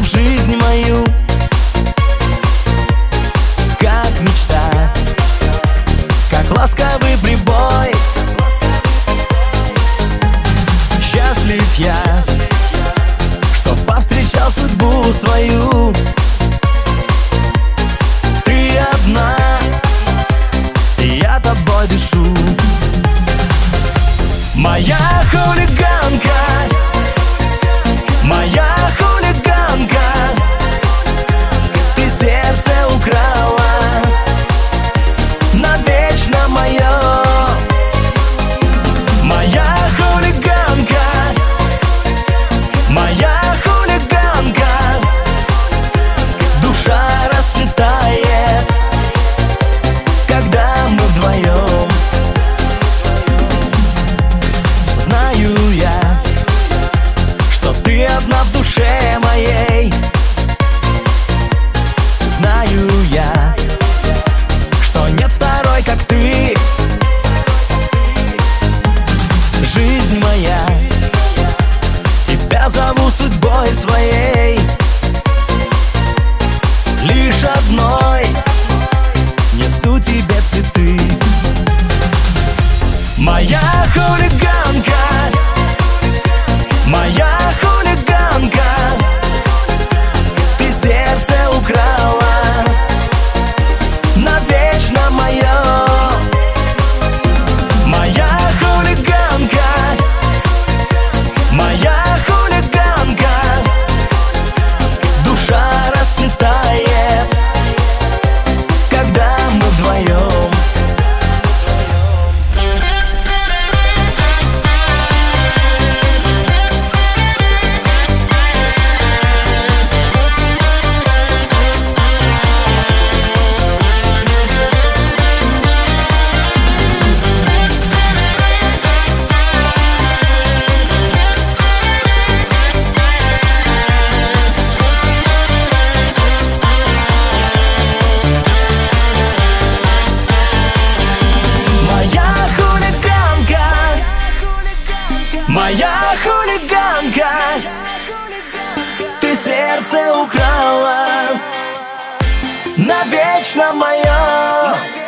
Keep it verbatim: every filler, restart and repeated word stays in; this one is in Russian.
в жизнь мою, как мечта, как ласковый прибой. Счастлив я, что повстречал судьбу свою. Ты одна, и я тобой дышу. Моя хулиганка, моя хулиганка, ты сердце украла, навечно мое. Моя хулиганка, моя хулиганка, душа расцветает, когда мы вдвоем. Знаю я, что ты одна в душе моей. Знаю я, что нет второй, как ты. Жизнь моя, тебя зову судьбой своей. Лишь одной несу тебе цветы. Моя хулиганка, моя хулиганка, ты сердце украла, навечно мое. Моя хулиганка, моя хулиганка, душа расцветает, когда мы вдвоем. Моя хулиганка, ты сердце украла, навечно мое.